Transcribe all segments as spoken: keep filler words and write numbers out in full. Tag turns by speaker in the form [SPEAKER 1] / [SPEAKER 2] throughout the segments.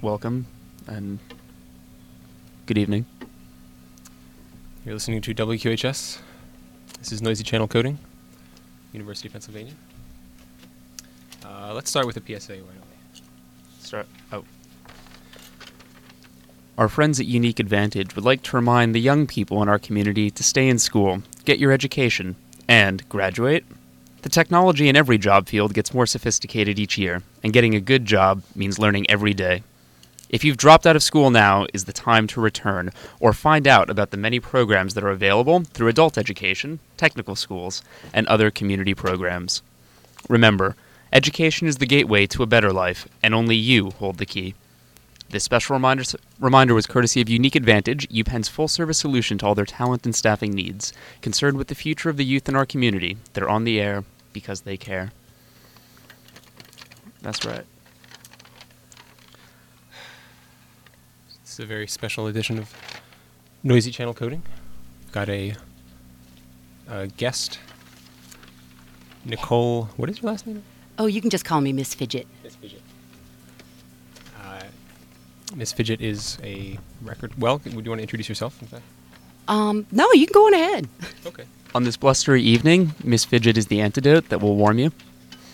[SPEAKER 1] welcome, and good evening.
[SPEAKER 2] You're listening to W Q H S. This is Noisy Channel Coding, University of Pennsylvania. Uh, let's start with a P S A. Why don't we?
[SPEAKER 1] Start. Oh. Our friends at Unique Advantage would like to remind the young people in our community to stay in school, get your education, and graduate. The technology in every job field gets more sophisticated each year, and getting a good job means learning every day. If you've dropped out of school now is the time to return, or find out about the many programs that are available through adult education, technical schools, and other community programs. Remember, education is the gateway to a better life, and only you hold the key. This special reminder, reminder was courtesy of Unique Advantage, UPenn's full-service solution to all their talent and staffing needs, concerned with the future of the youth in our community. They're on the air because they care. That's right.
[SPEAKER 2] It's a very special edition of Noisy Channel Coding. Got a, a guest, Nicole. What is your last name?
[SPEAKER 3] Oh, you can just call me Miss Fidget.
[SPEAKER 2] Miss Fidget. Uh, Miss Fidget is a record. Well, would you want to introduce yourself? In fact?
[SPEAKER 3] Um, no, you can go on ahead.
[SPEAKER 2] Okay.
[SPEAKER 1] On this blustery evening, Miss Fidget is the antidote that will warm you.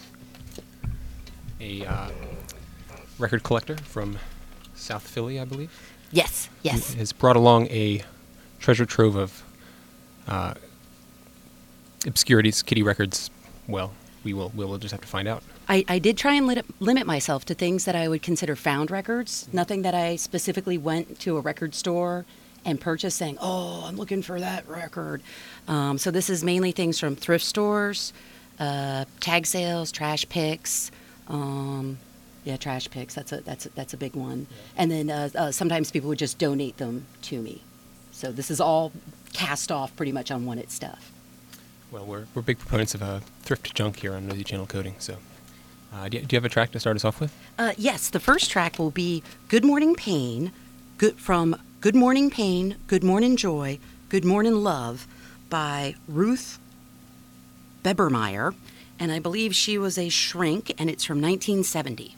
[SPEAKER 2] A uh, record collector from South Philly, I believe.
[SPEAKER 3] Yes, yes.
[SPEAKER 2] Has brought along a treasure trove of uh, obscurities, Kitty Records. Well, we will we will just have to find out.
[SPEAKER 3] I, I did try and lit- limit myself to things that I would consider found records. Nothing that I specifically went to a record store and purchased saying, oh, I'm looking for that record. Um, so this is mainly things from thrift stores, uh, tag sales, trash picks. Um, yeah, trash picks. That's a that's a, that's a big one. Yeah. And then uh, uh, sometimes people would just donate them to me. So this is all cast off pretty much on Wanted stuff.
[SPEAKER 2] Well, we're we're big proponents of uh, thrift junk here on Noisy Channel Coding. So, uh, do, you, do you have a track to start us off with?
[SPEAKER 3] Uh, yes, the first track will be "Good Morning Pain," good from "Good Morning Pain, Good Morning Joy, Good Morning Love" by Ruth Bebermeyer, and I believe she was a shrink, and it's from nineteen seventy.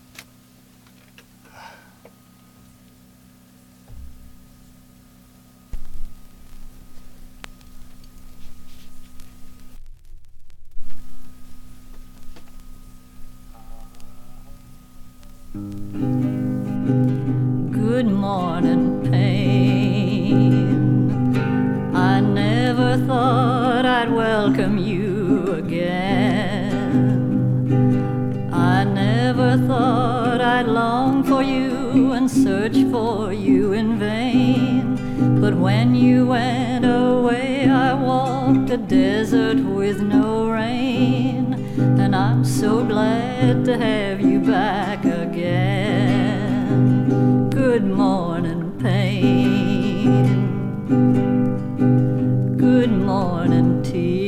[SPEAKER 4] Good morning, pain. I never thought I'd welcome you again. I never thought I'd long for you and search for you in vain. But when you went away, I walked a desert with no rain. And I'm so glad to have you back again. Good morning, pain. Good morning,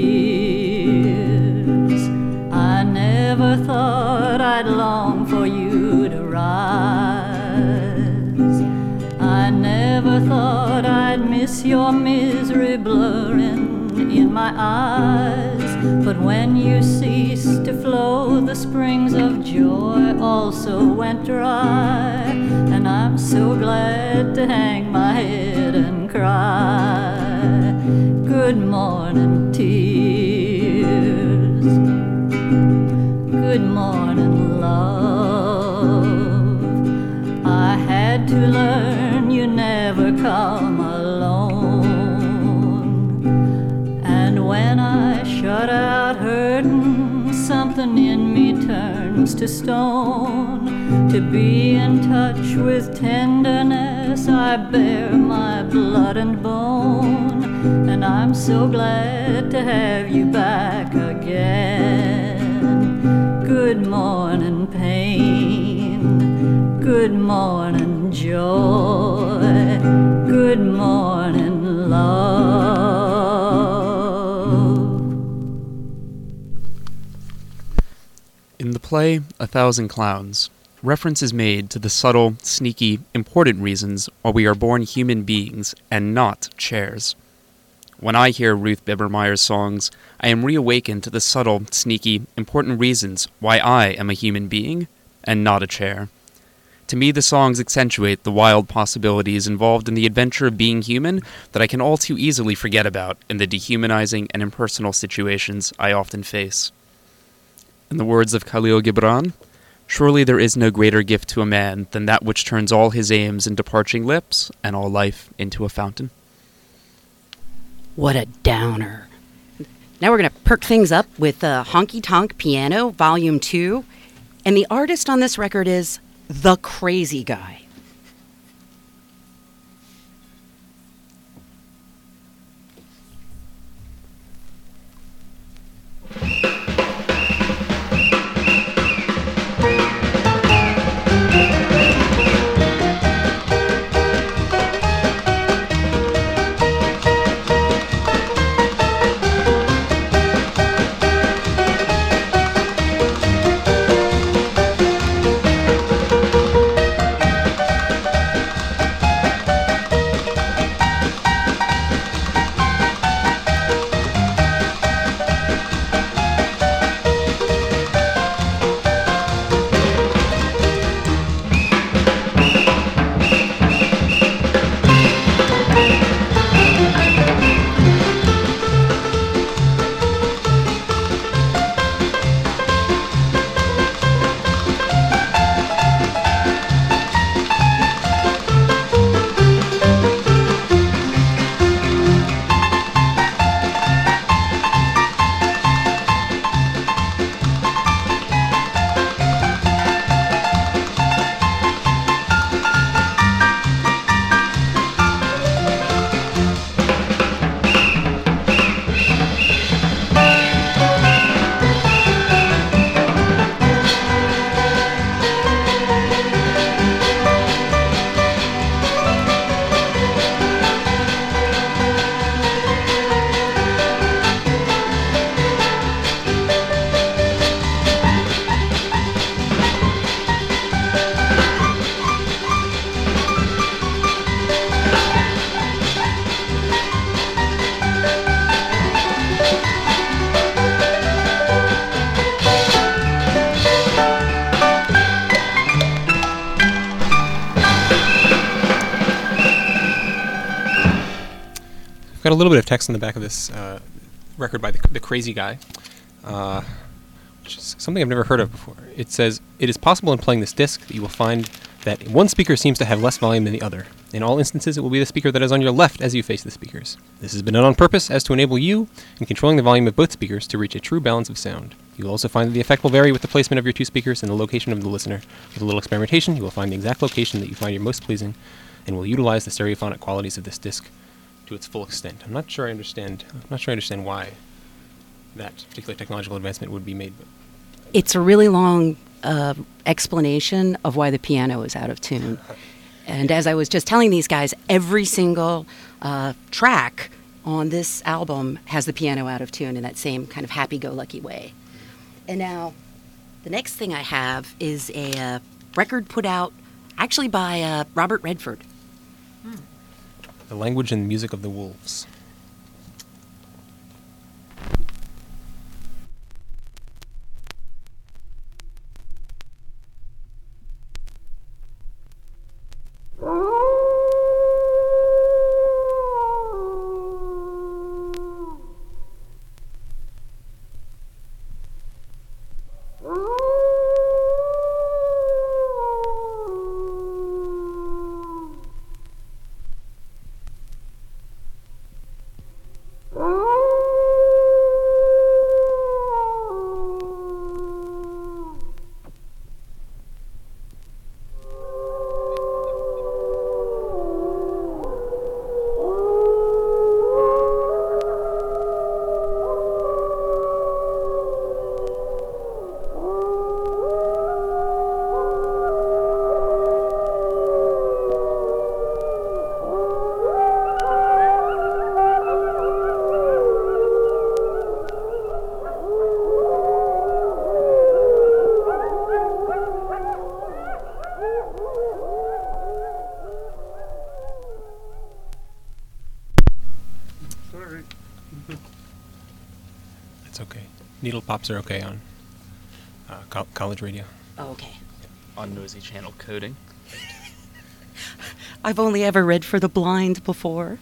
[SPEAKER 4] tears. I never thought I'd long for you to rise. I never thought I'd miss your misery blurring in my eyes. But when you ceased to flow, the springs of joy also went dry. And I'm so glad to hang my head and cry. Good morning, tears. Good morning, love. I had to learn you never come alone. And when I shut out hurting, something in me turns to stone. To be in touch with tenderness, I bear my blood and bone. And I'm so glad to have you back again. Good morning, pain. Good morning, joy. Good morning, love.
[SPEAKER 1] In the play A Thousand Clowns, reference is made to the subtle, sneaky, important reasons why we are born human beings and not chairs. When I hear Ruth Bebermeyer's songs, I am reawakened to the subtle, sneaky, important reasons why I am a human being and not a chair. To me, the songs accentuate the wild possibilities involved in the adventure of being human that I can all too easily forget about in the dehumanizing and impersonal situations I often face. In the words of Khalil Gibran, surely there is no greater gift to a man than that which turns all his aims into parching lips and all life into a fountain.
[SPEAKER 3] What a downer. Now we're going to perk things up with uh, Honky Tonk Piano, Volume two. And the artist on this record is The Crazy Guy.
[SPEAKER 2] Got a little bit of text on the back of this uh, record by the, the Crazy Guy, uh, which is something I've never heard of before. It says, "It is possible in playing this disc that you will find that one speaker seems to have less volume than the other. In all instances, it will be the speaker that is on your left as you face the speakers. This has been done on purpose as to enable you, in controlling the volume of both speakers, to reach a true balance of sound. You will also find that the effect will vary with the placement of your two speakers and the location of the listener. With a little experimentation, you will find the exact location that you find your most pleasing, and will utilize the stereophonic qualities of this disc to its full extent." I'm not sure I understand. I'm not sure I understand why that particular technological advancement would be made. But
[SPEAKER 3] It's a really long uh, explanation of why the piano is out of tune. And as I was just telling these guys, every single uh, track on this album has the piano out of tune in that same kind of happy-go-lucky way. And now, the next thing I have is a uh, record put out actually by uh, Robert Redford.
[SPEAKER 2] The Language and Music of the Wolves. It's okay. Needle pops are okay on uh, co- college radio.
[SPEAKER 3] Oh, okay.
[SPEAKER 1] on Noisy Channel coding.
[SPEAKER 3] I've only ever read for the blind before.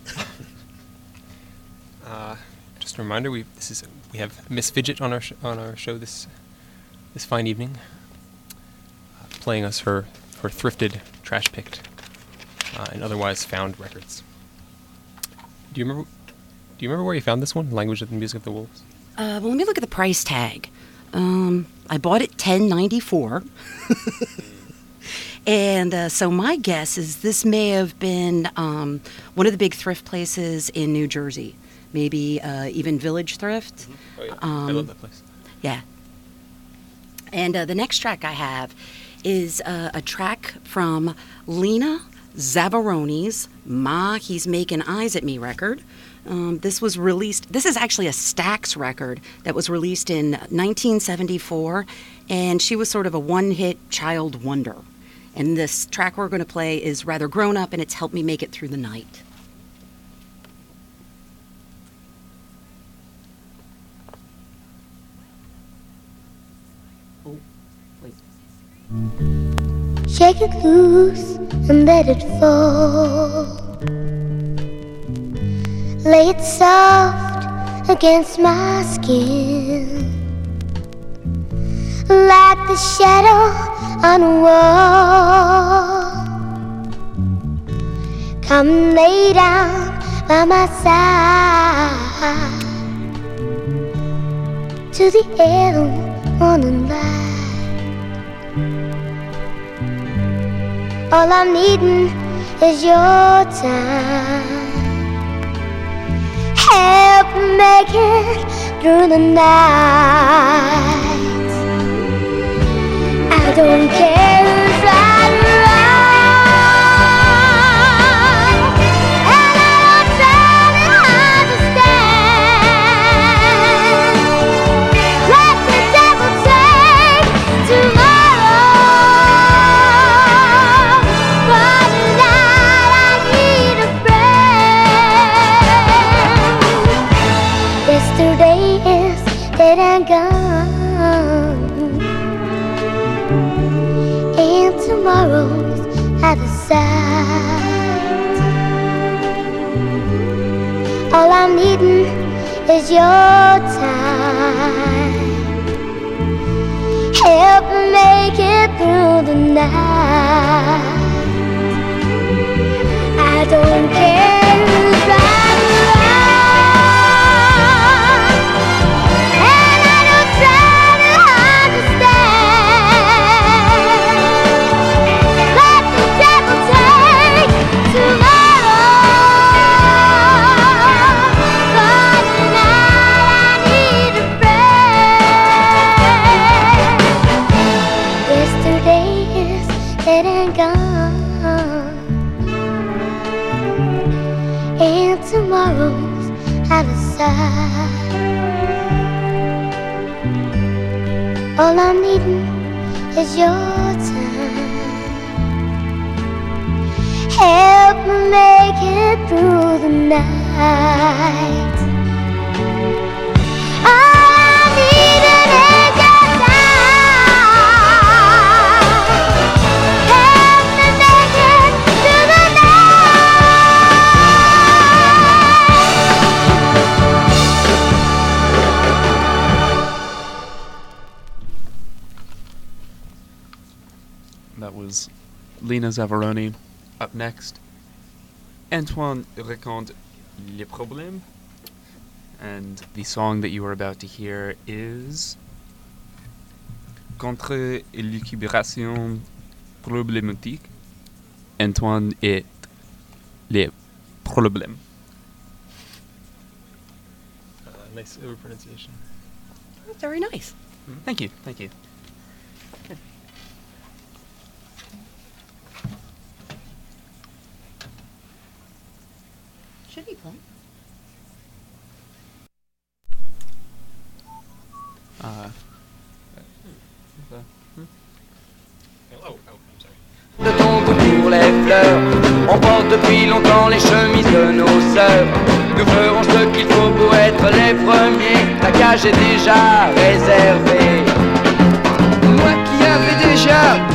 [SPEAKER 2] Uh, just a reminder, we this is we have Miss Fidget on our sh- on our show this this fine evening, uh, playing us her her thrifted, trash picked, uh, and otherwise found records. Do you remember? Do you remember where you found this one? Language of the Music of the Wolves.
[SPEAKER 3] Uh, well, let me look at the price tag. Um, I bought it ten ninety-four, and uh, so my guess is this may have been um, one of the big thrift places in New Jersey. Maybe uh, even Village Thrift.
[SPEAKER 2] Oh yeah,
[SPEAKER 3] Um,
[SPEAKER 2] I love that place.
[SPEAKER 3] Yeah. And uh, the next track I have is uh, a track from Lena Zavaroni's Ma, He's Making Eyes at Me record. Um, this was released, this is actually a Stax record that was released in nineteen seventy-four, and she was sort of a one-hit child wonder. And this track we're going to play is rather grown up, and it's Helped Me Make It Through the Night. Oh, wait.
[SPEAKER 5] Shake it loose and let it fall. Lay it soft against my skin, like the shadow on a wall. Come lay down by my side to the end on the night. All I'm needing is your time. Help make it through the night. I don't care who's right or wrong, and I don't try to understand. Let the devil take tomorrow, but tonight I need a friend. Yesterday is dead and gone, and tomorrow's out of sight. All I'm needing is your time. Help me make it through the night. I don't care who's right or wrong, and I don't try to understand. Let the devil take tomorrow, but tonight I need a friend. Yesterday is dead and gone, and tomorrow's out of sight. All I'm needing is your time. Help me make it through the night. All I'm needing is your time. Help me make it through the
[SPEAKER 1] That was Lena Zavaroni. Up next, Antoine raconte les problèmes. And the song that you are about to hear is Contre l'équilibration problématique, Antoine et les problèmes.
[SPEAKER 2] Uh, nice over pronunciation.
[SPEAKER 3] Very nice.
[SPEAKER 1] Thank you, thank you.
[SPEAKER 3] Should be playing.
[SPEAKER 1] Uh,
[SPEAKER 2] Oh, oh, I'm sorry.
[SPEAKER 6] De tombe pour les fleurs, on porte depuis longtemps les chemises de nos sœurs. Nous ferons ce qu'il faut pour être les premiers. La cage est déjà réservée. Moi qui avais déjà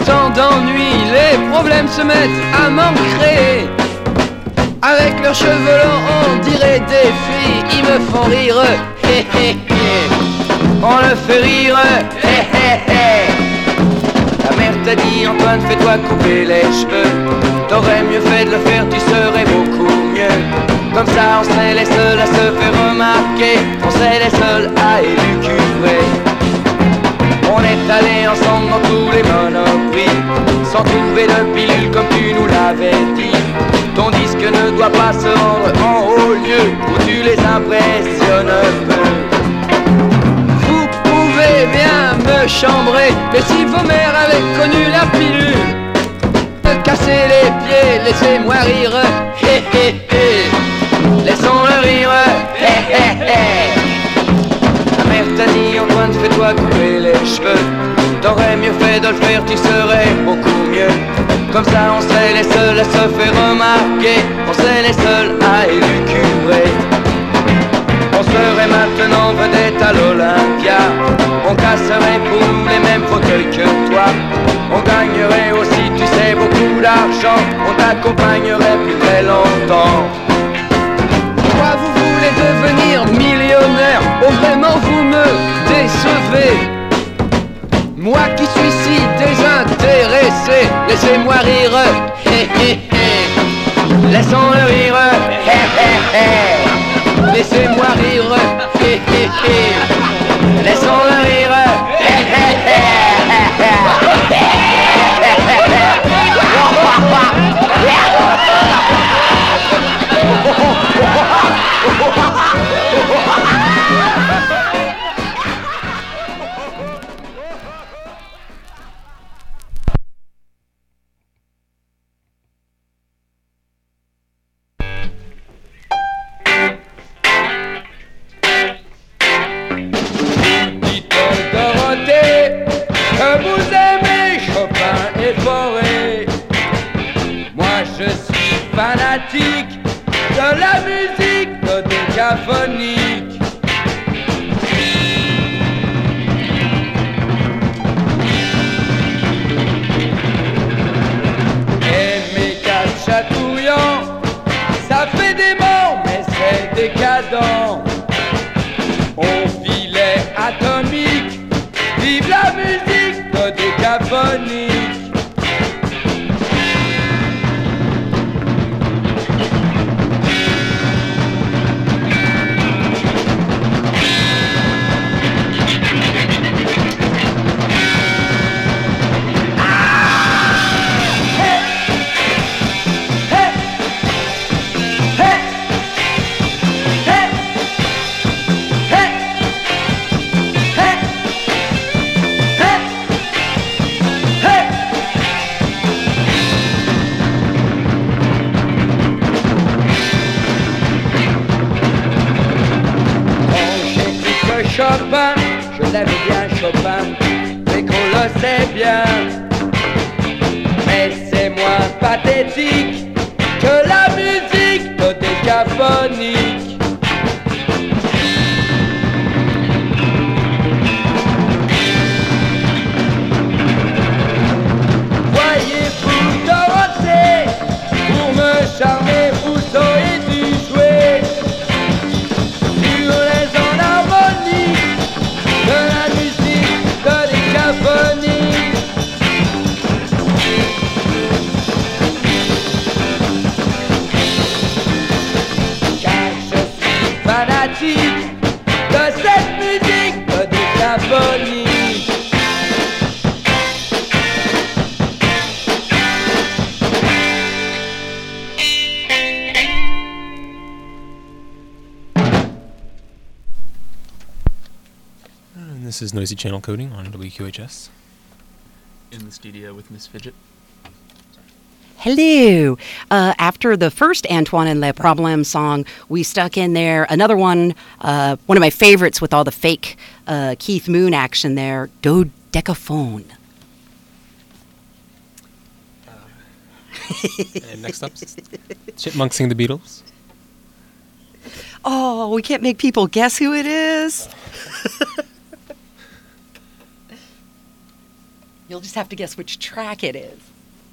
[SPEAKER 6] tant d'ennuis, les problèmes se mettent à m'ancrer. Avec leurs cheveux longs, on dirait des filles, ils me font rire. Hé hé hé, on le fait rire. Hé hé hé. Ta mère t'a dit Antoine, fais-toi couper les cheveux. T'aurais mieux fait de le faire, tu serais beaucoup mieux. Comme ça on serait les seuls à se faire remarquer, on serait les seuls à élucubrer. On est allés ensemble dans tous les monoprix, sans trouver de pilule comme tu nous l'avais dit. Ton disque ne doit pas se rendre en haut lieu où tu les impressionnes peu. Vous pouvez bien me chambrer, mais si vos mères avaient connu la pilule, me casser les pieds, laissez-moi rire. Hé hé hé, laissons-le rire. Hé hé hé. Ta mère t'a dit Antoine, fais-toi couper les cheveux. T'aurais mieux fait de le faire, tu serais beaucoup mieux. Comme ça on serait les seuls à se faire remarquer, on serait les seuls à élucubrer. On serait maintenant vedette à l'Olympia, on casserait pour nous les mêmes fauteuils que toi. On gagnerait aussi, tu sais, beaucoup d'argent, on t'accompagnerait plus très longtemps. Pourquoi vous voulez devenir millionnaire? Oh vraiment vous me décevez. Moi qui suis si désintéressé, laissez-moi rire. Hé hé hé, laissons-le rire. Hé hé hé, laissez-moi rire. Hé hé hé, laissons-le rire. Hé hé hé. Fanatique de la musique dodécaphonique. Et méga chatouillant, ça fait des morts mais c'est décadent. Au filet atomique, vive la musique dodécaphonique. Chopin, je l'aime bien Chopin, mais qu'on le sait bien. Mais c'est moins pathétique que la musique dodécaphonique. Voyez-vous Dorothée, pour me charmer, vous auriez dû jouer sur les ondes harmoniques de la musique dodécaphonique. Car je suis fanatique de cette musique dodécaphonique.
[SPEAKER 2] And this is Noisy Channel Coding on W Q H S.
[SPEAKER 1] In the studio with Miss Fidget.
[SPEAKER 3] Hello. Uh, after the first Antoine and Les Problèmes song, we stuck in there another one, uh, one of my favorites with all the fake uh, Keith Moon action there, Dodecaphone.
[SPEAKER 2] And next up, Chipmunks sing the Beatles.
[SPEAKER 3] Oh, we can't make people guess who it is. You'll just have to guess which track it is.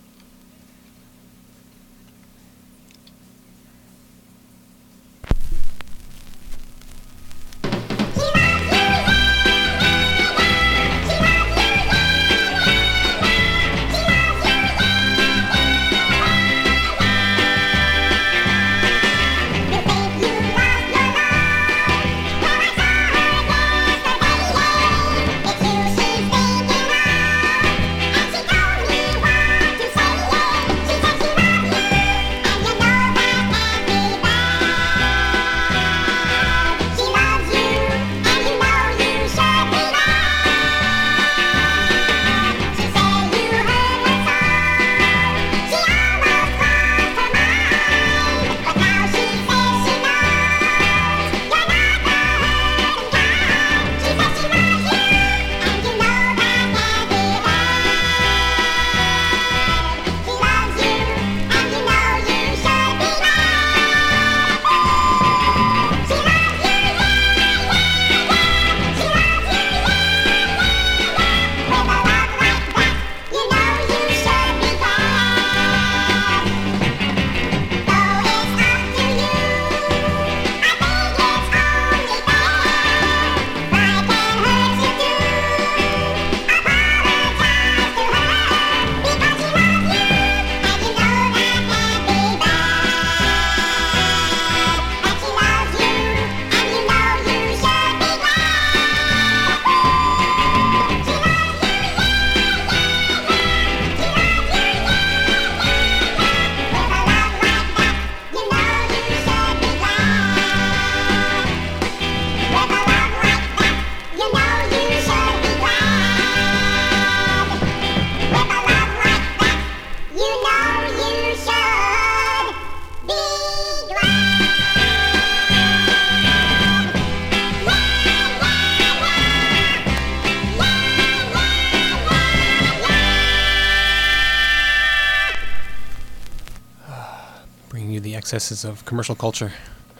[SPEAKER 2] Excesses of commercial culture.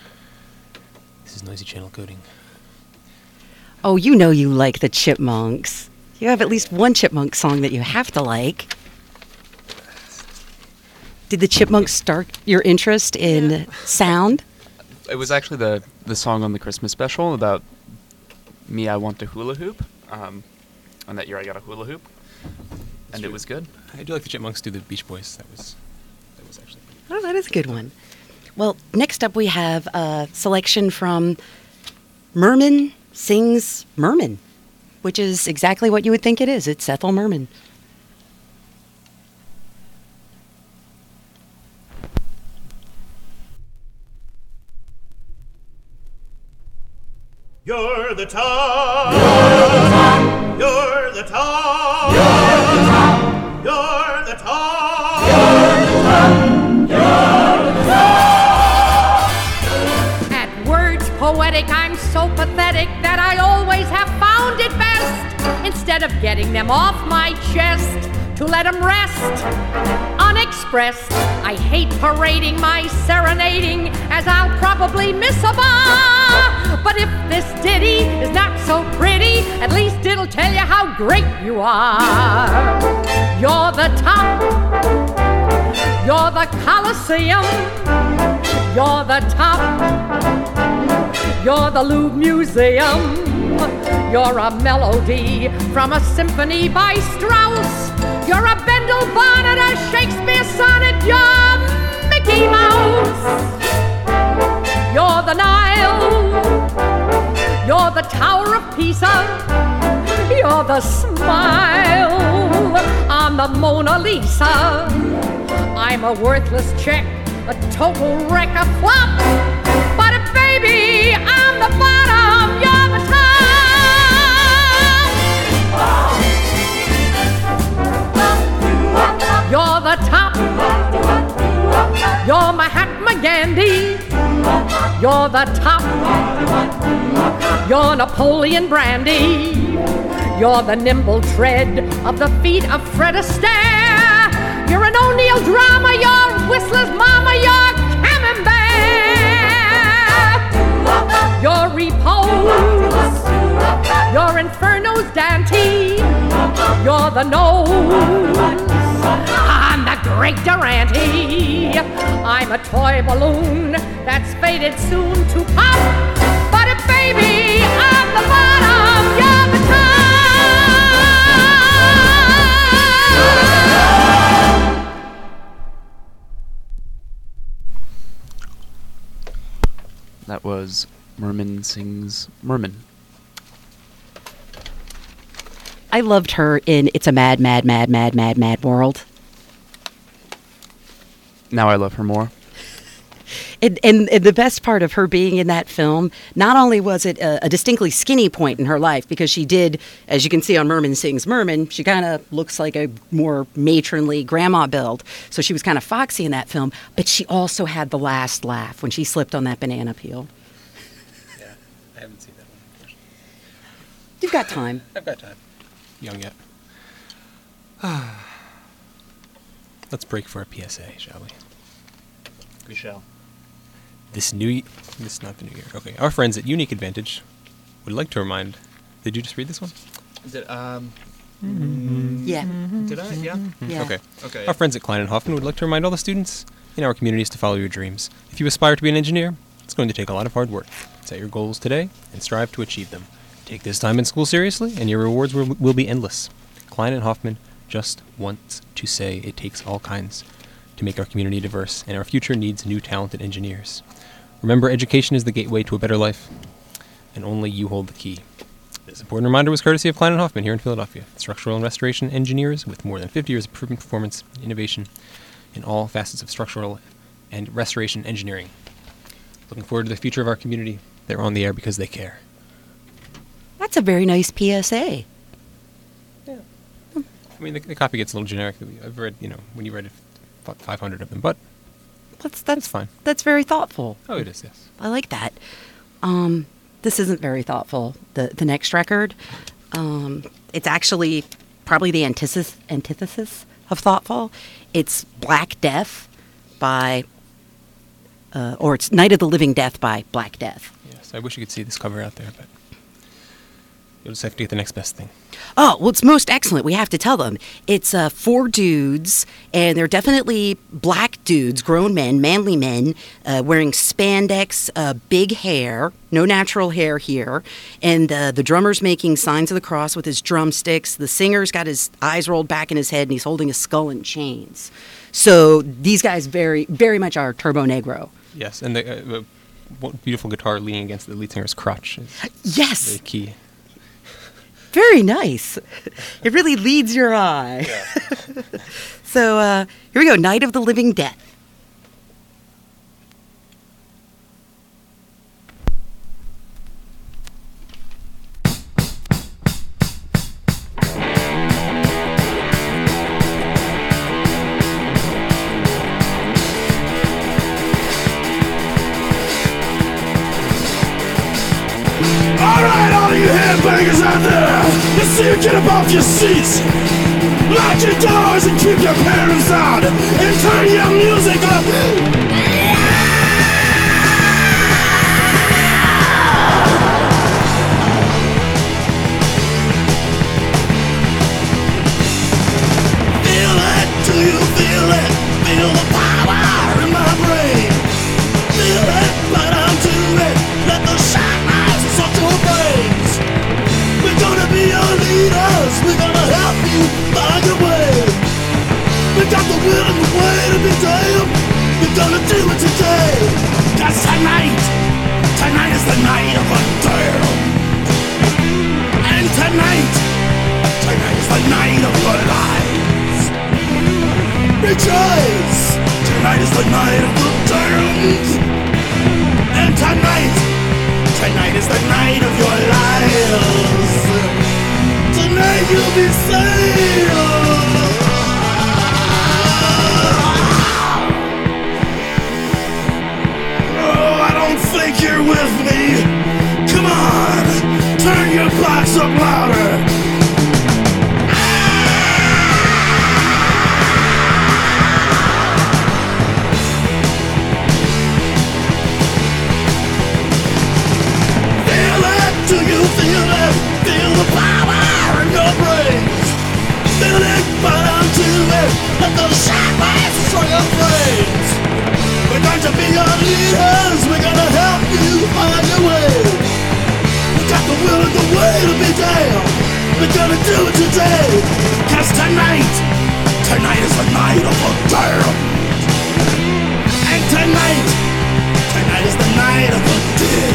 [SPEAKER 2] This is Noisy Channel Coding.
[SPEAKER 3] Oh, you know you like the Chipmunks. You have at least one Chipmunk song that you have to like. Did the Chipmunks start your interest in yeah. sound?
[SPEAKER 1] It was actually the, the song on the Christmas special about me, I want to hula hoop. Um, and that year I got a hula hoop. And it was good.
[SPEAKER 2] I do like the Chipmunks do the Beach Boys. That was that was actually pretty good.
[SPEAKER 3] Oh, that is a good one. Well, next up we have a selection from Merman Sings Merman, which is exactly what you would think it is. It's Ethel Merman.
[SPEAKER 7] You're the top. You're the top. You're the top. You're the top. You're the top. You're the top.
[SPEAKER 8] At words poetic, I'm so pathetic that I always have found it best, instead of getting them off my chest, to let them rest unexpressed. I hate parading my serenading, as I'll probably miss a bar. But if this ditty is not so pretty, at least it'll tell you how great you are. You're the top. You're the Colosseum. You're the top. You're the Louvre Museum. You're a melody from a symphony by Strauss. You're a Bendel bonnet, a Shakespeare sonnet. You're Mickey Mouse. You're the Nile. You're the Tower of Pisa. You're the smile on the Mona Lisa. I'm a worthless check, a total wreck, a flop. But uh, baby, I'm the bottom. You're the top. You're the top. You're Mahatma Gandhi. You're the top. You're Napoleon Brandy. You're the nimble tread of the feet of Fred Astaire. You're an O'Neill drama. You're Whistler's mama. You're Camembert. You're Repose. You're Inferno's Dante. You're for the nose. I'm the great Durante. I'm a toy balloon that's faded soon to pop. But a baby, I'm the bottom, you're the
[SPEAKER 1] That was Merman Sings Merman.
[SPEAKER 3] I loved her in It's a Mad, Mad, Mad, Mad, Mad, Mad World.
[SPEAKER 1] Now I love her more.
[SPEAKER 3] And, and, and the best part of her being in that film, not only was it a, a distinctly skinny point in her life, because she did, as you can see on Merman Sings Merman, she kind of looks like a more matronly grandma build. So she was kind of foxy in that film, but she also had the last laugh when she slipped on that banana peel.
[SPEAKER 2] Yeah, I haven't seen that one, unfortunately.
[SPEAKER 3] You've got time.
[SPEAKER 2] I've got time. Young yet. Let's break for a P S A, shall we?
[SPEAKER 1] We shall.
[SPEAKER 2] This new... Y- this is not the new year. Okay. Our friends at Unique Advantage would like to remind... Did you just read this one?
[SPEAKER 9] Did, um,
[SPEAKER 3] Yeah.
[SPEAKER 9] did I? Yeah?
[SPEAKER 3] Yeah.
[SPEAKER 2] Okay.
[SPEAKER 9] Okay.
[SPEAKER 2] Our friends at Klein and Hoffman would like to remind all the students in our communities to follow your dreams. If you aspire to be an engineer, it's going to take a lot of hard work. Set your goals today and strive to achieve them. Take this time in school seriously, and your rewards will, will be endless. Klein and Hoffman just wants to say it takes all kinds to make our community diverse, and our future needs new talented engineers. Remember, education is the gateway to a better life, and only you hold the key. This important reminder was courtesy of Klein and Hoffman here in Philadelphia, structural and restoration engineers with more than fifty years of proven performance and innovation in all facets of structural and restoration engineering. Looking forward to the future of our community. They're on the air because they care.
[SPEAKER 3] That's a very nice P S A.
[SPEAKER 2] I mean, the, the copy gets a little generic. I've read, you know, when you read it, about five hundred of them, but
[SPEAKER 3] That's, that's,
[SPEAKER 2] that's fine.
[SPEAKER 3] That's very thoughtful.
[SPEAKER 2] Oh, it is, yes.
[SPEAKER 3] I like that. Um, this isn't very thoughtful. The the next record, um, it's actually probably the antithesis antithesis of thoughtful. It's Black Death by, uh, or it's Night of the Living Death by Black Death.
[SPEAKER 2] Yes, I wish you could see this cover out there, but you'll just have to get the next best thing.
[SPEAKER 3] Oh, well, it's most excellent. We have to tell them. It's uh, four dudes, and they're definitely black dudes, grown men, manly men, uh, wearing spandex, uh, big hair, no natural hair here. And uh, the drummer's making signs of the cross with his drumsticks. The singer's got his eyes rolled back in his head, and he's holding a skull and chains. So these guys very, very much are Turbo Negro.
[SPEAKER 2] Yes, and the, uh, the one beautiful guitar leaning against the lead singer's crotch is
[SPEAKER 3] Yes.
[SPEAKER 2] very key.
[SPEAKER 3] Very nice. It really leads your eye. So uh, here we go. Night of the Living Death.
[SPEAKER 7] Alright, all you headbangers out there, let's see you get up off your seats. Lock your doors and keep your parents out, and turn your music up. Feel it, do you feel it? Feel the power in my brain. Feel it, but I'm to it. Let the shine rise inside your brains. We're gonna be your leaders. We're gonna help you find your way. We got the will and the way to be damned. We're gonna do it today. 'Cause tonight, tonight is the night of a damn. And tonight, tonight is the night of your lives. Rejoice! Tonight is the night of the damned. And tonight, tonight is the night of your lives. Tonight you'll be saved. Oh, I don't think you're with me. Come on, turn your box up louder. Feel it, do you feel it? Feel the power in your brains. We're your leaders, we're gonna help you find your way. We got the will and the way to be damned. We're gonna do it today. Cause tonight, tonight is the night of the damned. And tonight, tonight is the night of the dead.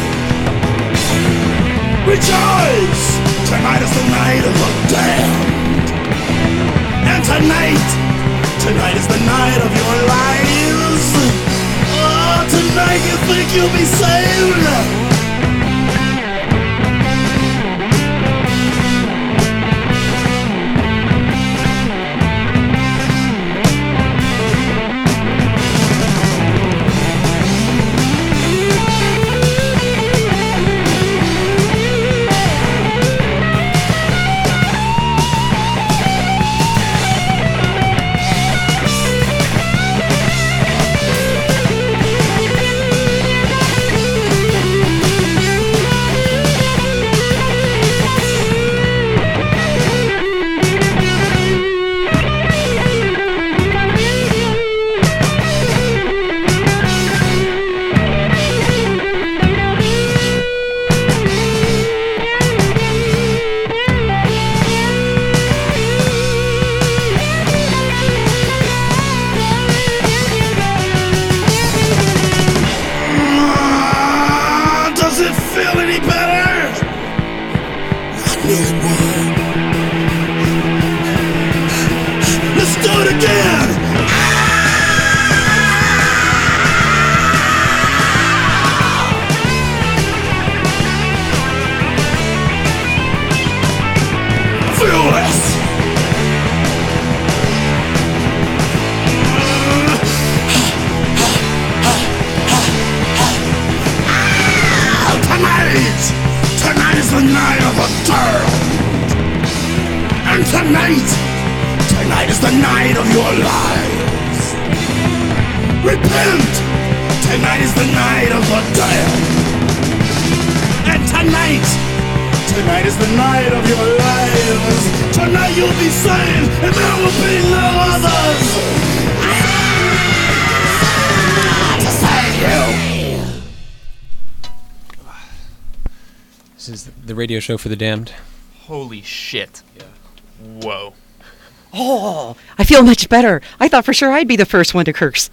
[SPEAKER 7] Rejoice! Tonight is the night of the damned. And tonight, tonight is the night of your lives. Oh, tonight you think you'll be saved.
[SPEAKER 2] Radio show for the damned.
[SPEAKER 1] Holy shit. Yeah. Whoa.
[SPEAKER 3] Oh, I feel much better. I thought for sure I'd be the first one to curse.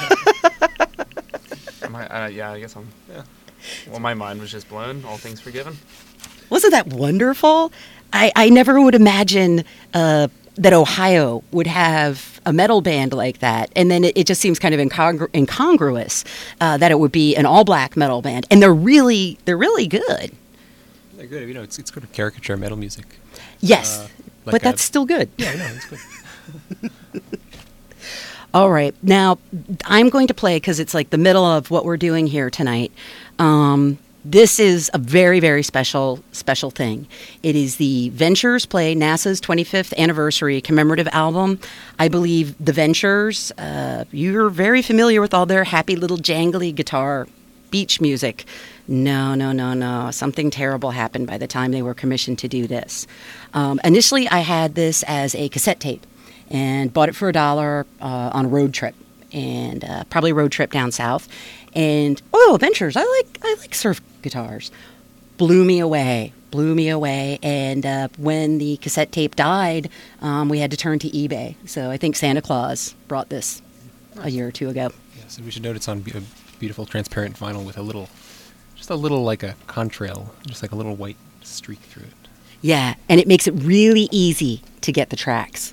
[SPEAKER 1] Am I, uh, yeah, I guess I'm. Yeah. Well, my mind was just blown. All things forgiven.
[SPEAKER 3] Wasn't that wonderful? I, I never would imagine uh, that Ohio would have a metal band like that. And then it, it just seems kind of incongru- incongruous uh, that it would be an all-black metal band. And they're really, they're really good.
[SPEAKER 2] They're good. You know, it's it's sort of caricature metal music.
[SPEAKER 3] Yes,
[SPEAKER 2] uh, like
[SPEAKER 3] but that's
[SPEAKER 2] a,
[SPEAKER 3] still good.
[SPEAKER 2] Yeah, I know, it's good.
[SPEAKER 3] All right. Now, I'm going to play, because it's like the middle of what we're doing here tonight. Um, this is a very, very special, special thing. It is the Ventures play NASA's twenty-fifth anniversary commemorative album. I believe the Ventures, uh, you're very familiar with all their happy little jangly guitar beach music. No, no, no, no. Something terrible happened by the time they were commissioned to do this. Um, initially, I had this as a cassette tape and bought it for a dollar uh, on a road trip, and uh, probably a road trip down south. And, oh, Ventures, I like I like surf guitars. Blew me away, blew me away. And uh, when the cassette tape died, um, we had to turn to eBay. So I think Santa Claus brought this a year or two ago.
[SPEAKER 2] Yeah, so we should note it's on a beautiful transparent vinyl with a little... Just a little like a contrail, just like a little white streak through it.
[SPEAKER 3] Yeah, and it makes it really easy to get the tracks.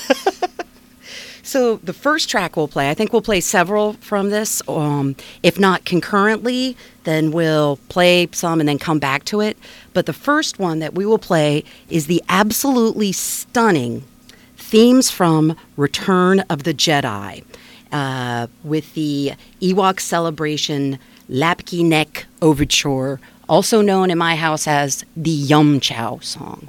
[SPEAKER 3] So the first track we'll play, I think we'll play several from this. Um, if not concurrently, then we'll play some and then come back to it. But the first one that we will play is the absolutely stunning Themes from Return of the Jedi, uh, with the Ewok Celebration Lapki Nek Overture, also known in my house as the Yum Chow song.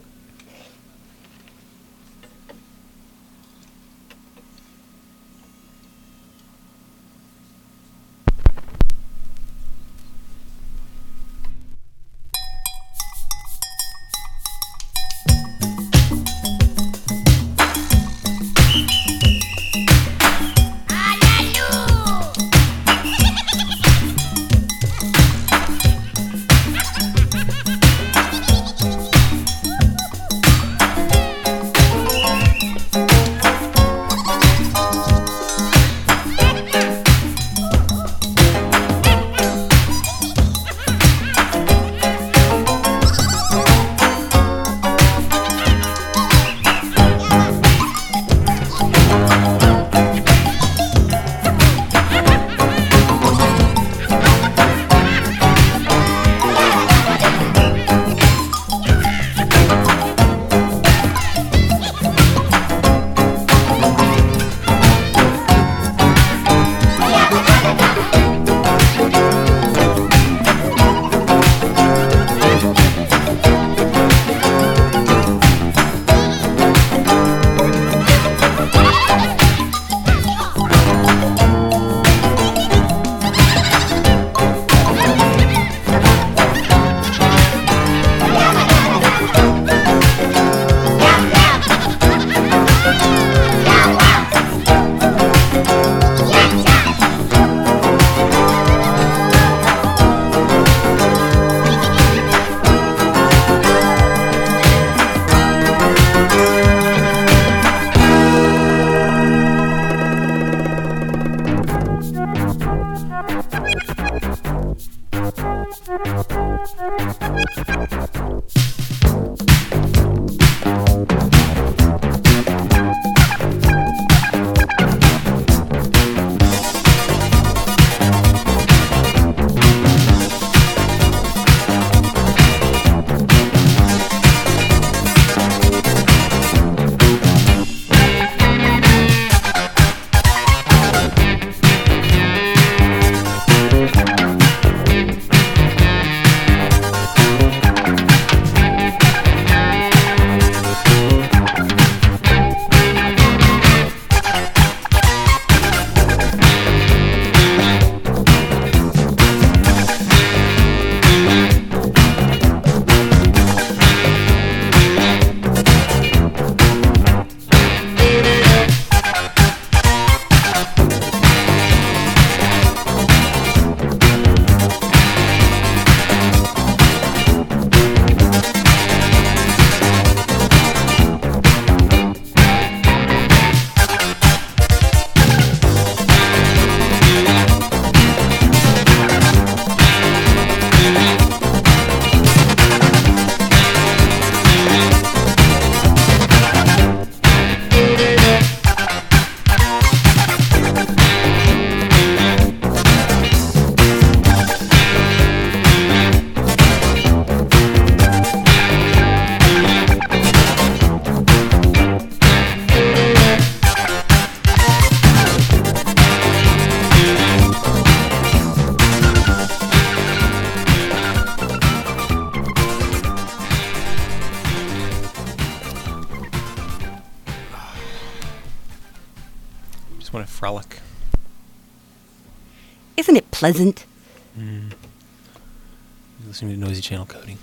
[SPEAKER 3] Isn't it pleasant?
[SPEAKER 2] Mm. Listening to noisy channel coding.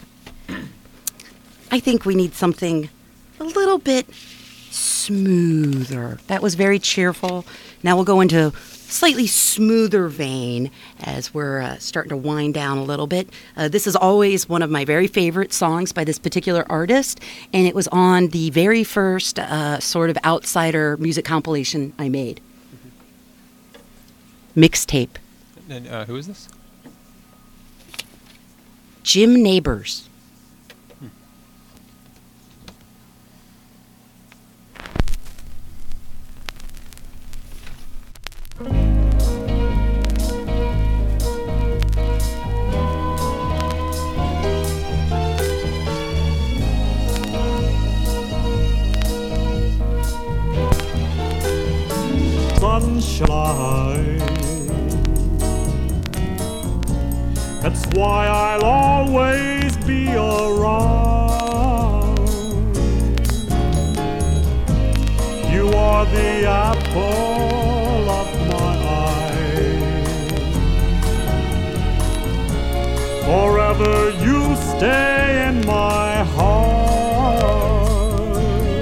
[SPEAKER 3] I think we need something a little bit smoother. That was very cheerful. Now we'll go into slightly smoother vein as we're uh, starting to wind down a little bit. Uh, this is always one of my very favorite songs by this particular artist, and it was on the very first uh, sort of outsider music compilation I made. Mixtape.
[SPEAKER 2] And uh, who is this?
[SPEAKER 3] Jim Neighbors.
[SPEAKER 7] Sunshine. That's why I'll always be around. You are the apple of my eye. Forever you stay in my heart.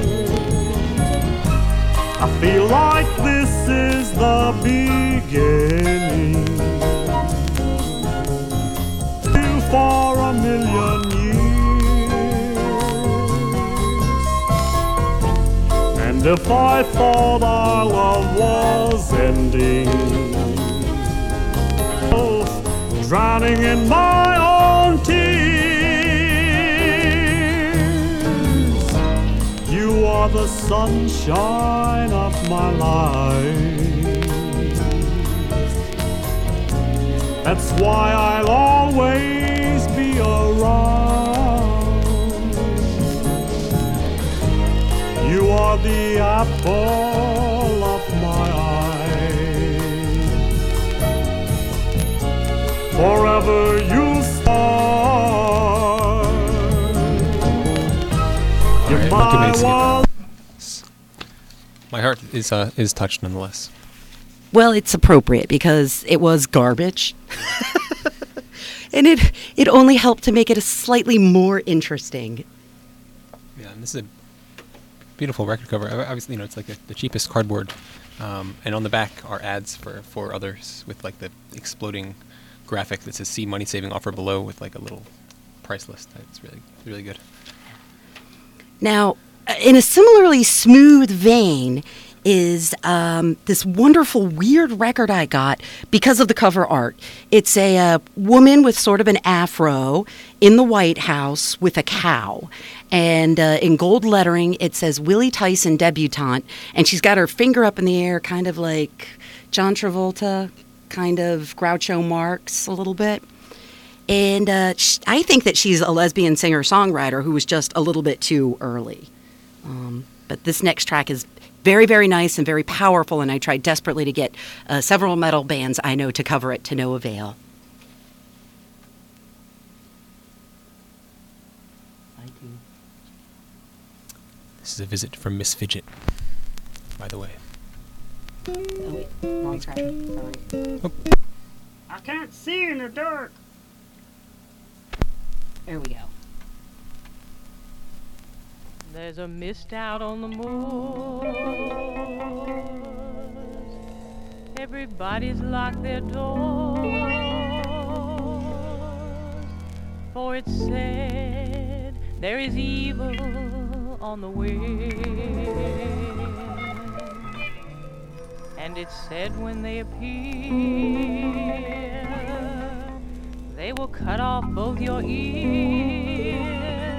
[SPEAKER 7] I feel like this is the beginning for a million years. And if I thought our love was ending, oh, drowning in my own tears, you are the sunshine of my life. That's why I'll always be around. You are the apple of my eye. Forever you star. You're
[SPEAKER 2] All right,
[SPEAKER 7] my
[SPEAKER 2] I'll give it a
[SPEAKER 7] one.
[SPEAKER 2] skip. My heart is uh, is touched nonetheless.
[SPEAKER 3] Well, it's appropriate because it was garbage. And it it only helped to make it a slightly more interesting.
[SPEAKER 2] Yeah, and this is a beautiful record cover. Ob- Obviously, you know, it's like the, the cheapest cardboard, um, and on the back are ads for, for others with like the exploding graphic that says "See money saving offer below" with like a little price list. It's really really good.
[SPEAKER 3] Now, in a similarly smooth vein is um, this wonderful, weird record I got because of the cover art. It's a uh, woman with sort of an afro in the White House with a cow. And uh, in gold lettering, it says Willie Tyson debutante. And she's got her finger up in the air, kind of like John Travolta, kind of Groucho Marx a little bit. And uh, sh- I think that she's a lesbian singer-songwriter who was just a little bit too early. Um, but this next track is very, very nice and very powerful, and I tried desperately to get uh, several metal bands I know to cover it to no avail.
[SPEAKER 2] This is a visit from Miss Fidget, by the way.
[SPEAKER 3] Oh, wait, wrong track. Sorry.
[SPEAKER 2] Oh.
[SPEAKER 3] I can't see in the dark. There we go.
[SPEAKER 10] There's a mist out on the moors. Everybody's locked their doors. For it's said there is evil on the way. And it's said when they appear, they will cut off both your ears.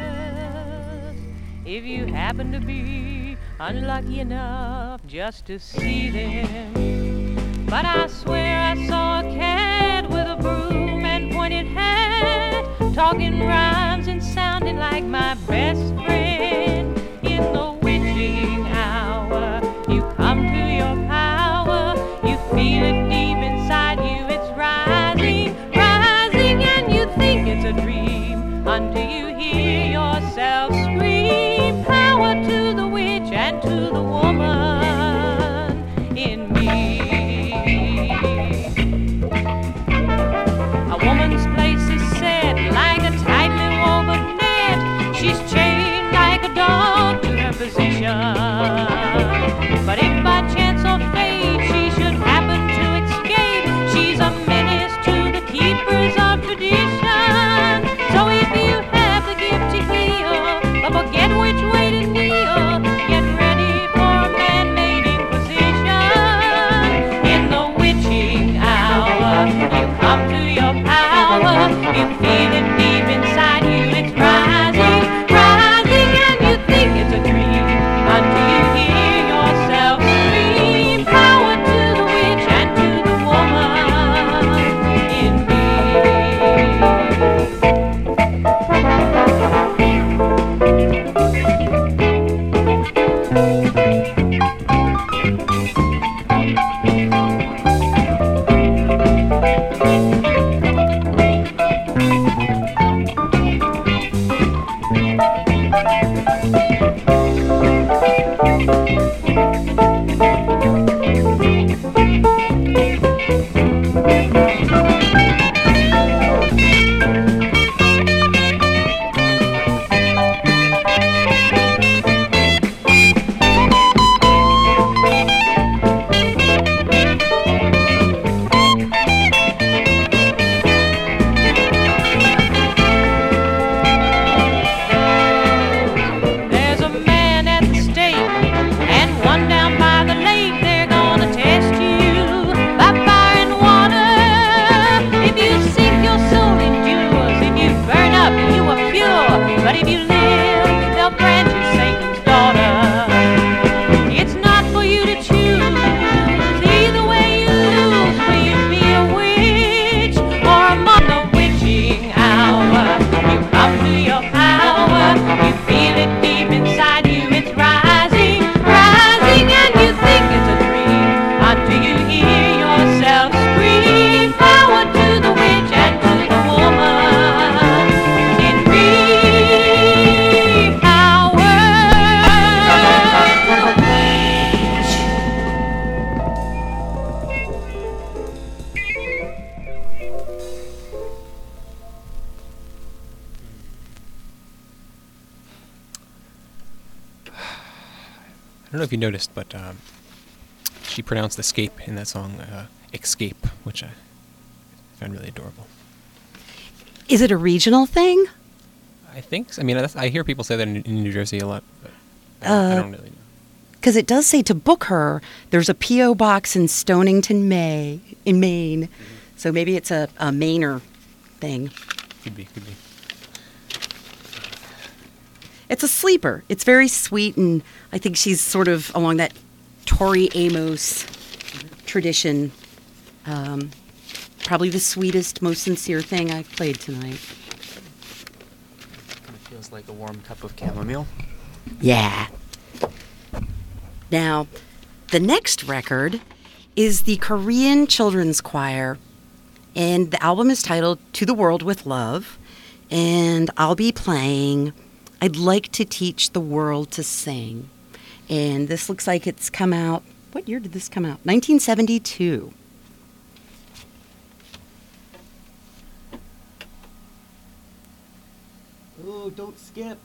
[SPEAKER 10] If you happen to be unlucky enough just to see them. But I swear I saw a cat with a broom and pointed hat, talking rhymes and sounding like my best friend. In the witching hour, you come to your power, you feel it deep inside you, it's rising, rising, and you think it's a dream until you hear yourself scream. Power to the witch and to the woman in me.
[SPEAKER 2] don't know if you noticed, but um, she pronounced escape in that song uh, escape, which I found really adorable.
[SPEAKER 3] Is it a regional thing?
[SPEAKER 2] I think so. I mean, that's, I hear people say that in, in New Jersey a lot, but I,
[SPEAKER 3] Uh,
[SPEAKER 2] I don't really know.
[SPEAKER 3] Because it does say to book her, there's a P O box in Stonington, May, in Maine.
[SPEAKER 2] Mm-hmm.
[SPEAKER 3] So maybe it's a, a Mainer thing.
[SPEAKER 2] Could be, could be.
[SPEAKER 3] It's a sleeper. It's very sweet, and I think she's sort of along that Tori Amos tradition. Um, probably the sweetest, most sincere thing I've played tonight.
[SPEAKER 1] Kind of feels like a warm cup of chamomile.
[SPEAKER 3] Yeah. Now, the next record is the Korean Children's Choir, and the album is titled To the World with Love, and I'll be playing I'd Like to Teach the World to Sing. And this looks like it's come out, what year did this come out? nineteen seventy-two. Oh, don't skip.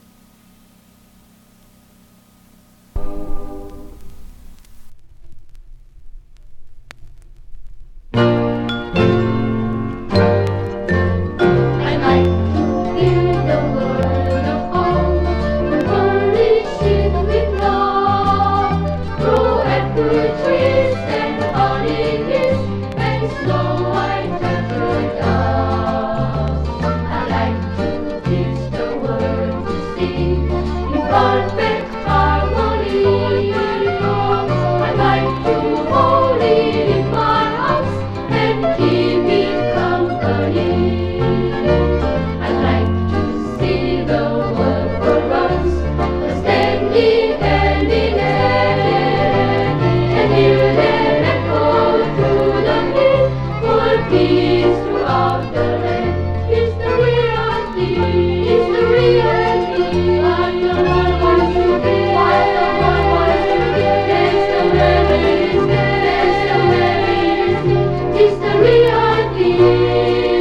[SPEAKER 5] I like to hear the word of home, furnishing with love, grow apple trees and honey bees and snow white turtle doves. I like to teach the world to sing in perfect harmony. I like to hold it in my arms and keep it company. I'd like to see the world for us, standing hand in hand, and hear them echo through the hill for peace throughout the land. It's the reality, it's the reality. What the world wants to be, what the world wants to be. That's the melody, that's the melody. It's the reality.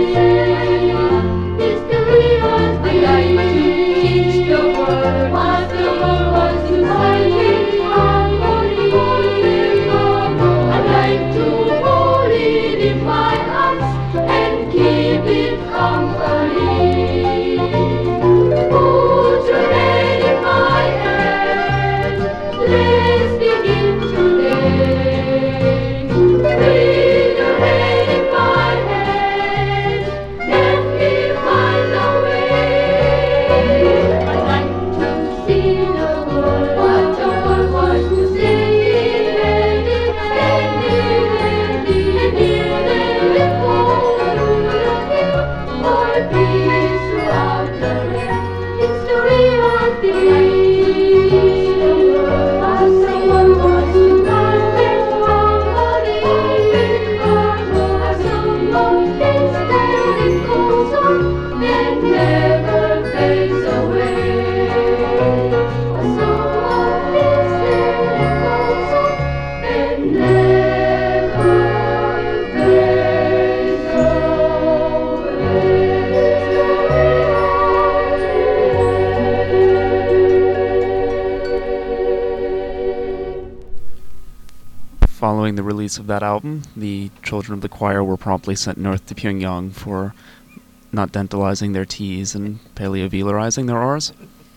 [SPEAKER 5] It's the reality. I like to teach the world what the world wants to say. Harmony. I like to hold it in my arms and keep it company. Put your hand in my hand. Let's begin today. With your hand in my hand, let me find a way. I'd like to see the world, what the world wants to say. Hand in hand, hand in hand, and hear them echo through the hill for peace throughout the land. It's the reality. What the world wants to perfect harmony. A song of peace that it goes on and never fades away. A song of peace that it goes on and never fades away.
[SPEAKER 1] Following the release of that album, the children of the choir were promptly sent north to Pyongyang for not dentalizing their T's and paleovelarizing their R's.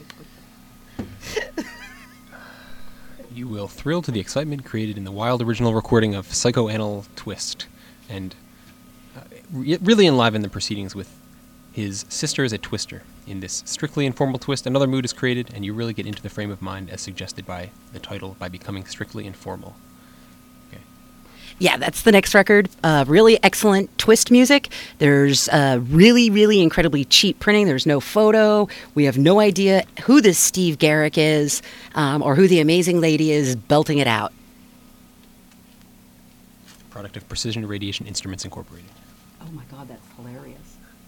[SPEAKER 2] You will thrill to the excitement created in the wild original recording of Psychoanal Twist, and uh, re- really enliven the proceedings with his sister as a twister. In this strictly informal twist, another mood is created, and you really get into the frame of mind as suggested by the title, by becoming strictly informal.
[SPEAKER 3] Yeah, that's the next record. Uh, really excellent twist music. There's uh, really, really incredibly cheap printing. There's no photo. We have no idea who this Steve Garrick is um, or who the amazing lady is belting it out.
[SPEAKER 2] Product of Precision Radiation Instruments Incorporated.
[SPEAKER 3] Oh my God, that's hilarious.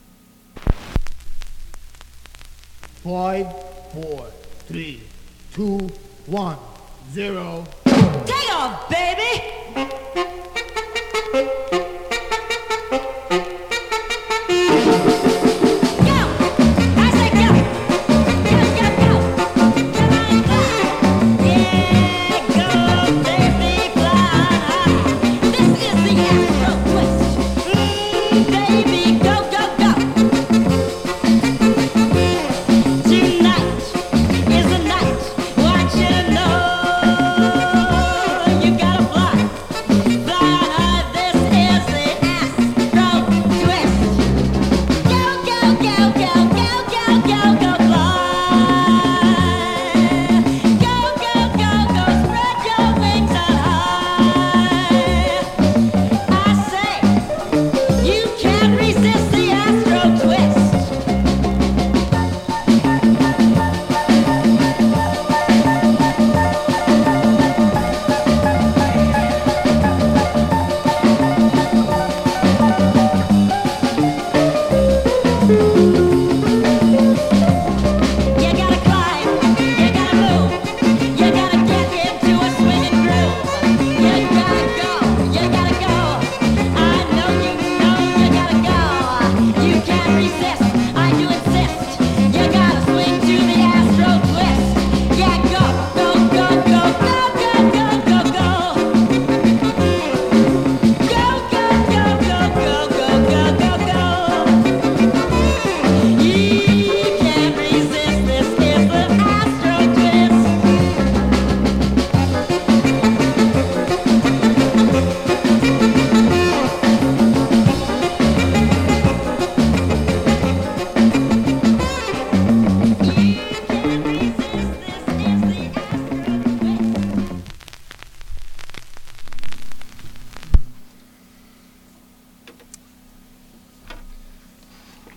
[SPEAKER 11] Five, four, three, two, one, zero.
[SPEAKER 5] Take off, baby! Go!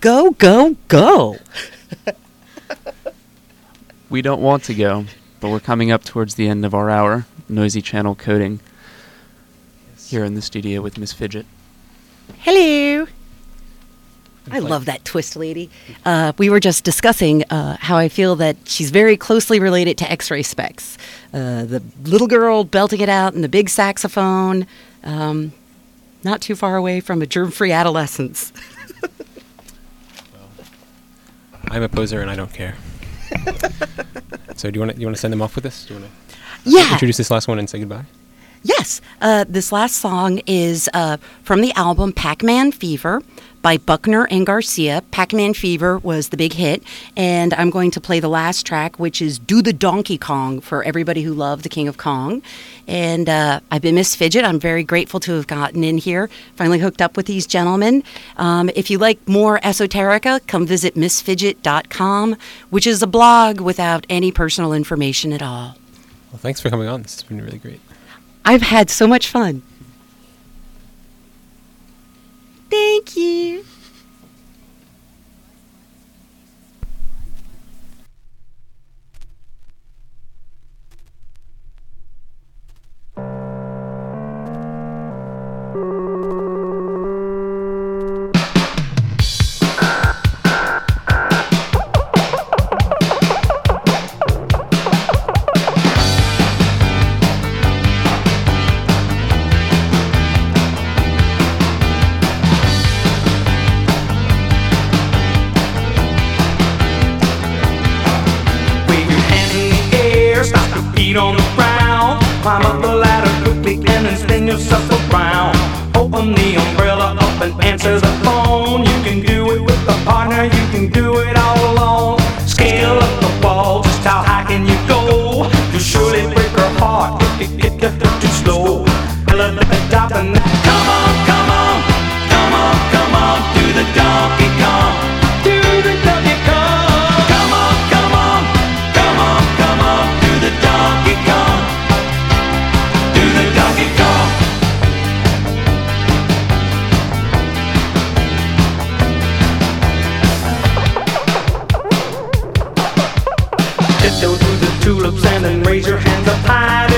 [SPEAKER 3] Go, go, go.
[SPEAKER 1] We don't want to go, but we're coming up towards the end of our hour. Noisy Channel Coding. Here in the studio with Miss Fidget.
[SPEAKER 3] Hello. I love that twist lady. Uh, we were just discussing uh, how I feel that she's very closely related to X-Ray Specs. Uh, the little girl belting it out in the big saxophone, um, not too far away from a germ-free adolescence.
[SPEAKER 2] I'm a poser and I don't care. So do you want to you want to send them off with this? Do you want to
[SPEAKER 3] Yeah.
[SPEAKER 2] introduce this last one and say goodbye?
[SPEAKER 3] Yes. Uh, this last song is uh, from the album Pac-Man Fever by Buckner and Garcia. Pac-Man Fever was the big hit, and I'm going to play the last track, which is Do the Donkey Kong for everybody who loved the King of Kong. And uh, I've been Miss Fidget. I'm very grateful to have gotten in here, finally hooked up with these gentlemen. Um, if you like more esoterica, come visit miss fidget dot com, which is a blog without any personal information at all.
[SPEAKER 2] Well, thanks for coming on. This has been really great.
[SPEAKER 3] I've had so much fun. Thank you.
[SPEAKER 7] On the ground, climb up the ladder quickly and then spin yourself around. Open the umbrella up and answer the phone. You can do it with a partner, you can do it all alone. Scale up the wall, just how high can you go? You surely break her heart if you get too slow. Top and come on, come on, come on, come on, do the Donkey Kong, do the Donkey Kong. Come on, come on, come on, come on, do the Donkey Kong, do the Donkey Kong. Tiptoe through the tulips and then raise your hands up high.